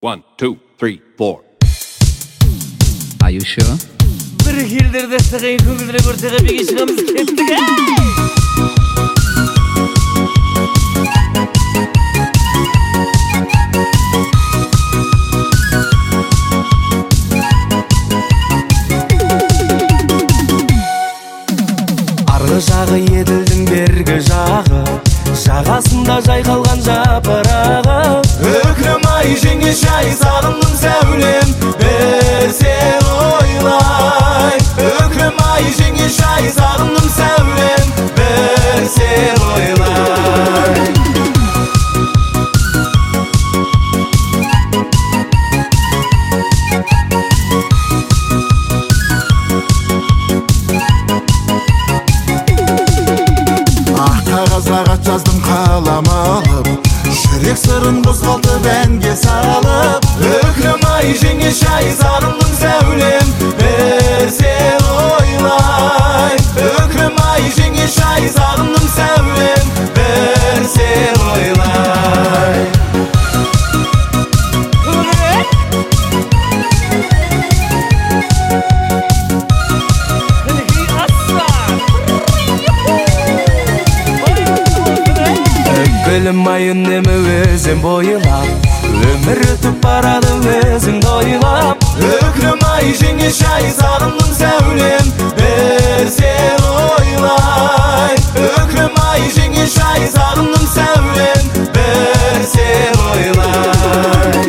1, 2, 3, 4. Are you sure? Bir hildirde sığayın köngülüne görsege bir işimiz kettik. Argı jağı edildim bergi jağı, жағасында жайқалған жапырағы. Өкрем ай жеңе шай сағындым сәулем, бір сен ойлай. Өкрем ай жеңе шай сағындым сәулем, бір сен ойлай. Қағазға жаздым қалам алып, жүрек сырын қозғалтып әнге салып. Өкрем ай жеңе шай сағындым сәулем, бір сен ойлай. Өкрем ай жеңе шай сағындым сәулем, бір сен ойлай. Gülüm ay ünnemi özüm boyulap, ömür ötüp barады özüңді ойлап. Өкрем ай жеңе шай сағындым сәулем, бір сен ойлай. Өкрем ай жеңе шай сағындым сәулем, бір сен ойлай.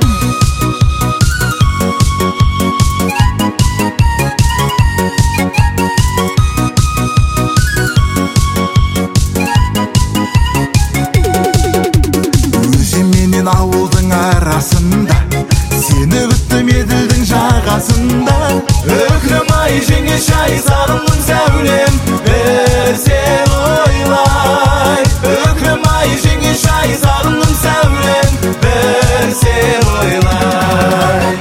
Ауылдың арасында сені күттім еділдің жағасында. Өкрем ай жеңе шай сағындым сәулем, бір сен ойлай. Өкрем ай жеңе шай сағындым сәулем, бір сен ойлай.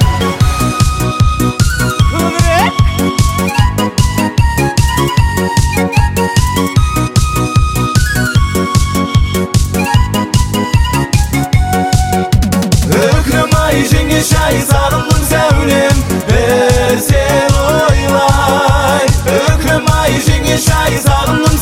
Өкрем ай жеңе шай сағындым сәулем, бір сен ойлай. Өкрем ай жеңе шай сағындым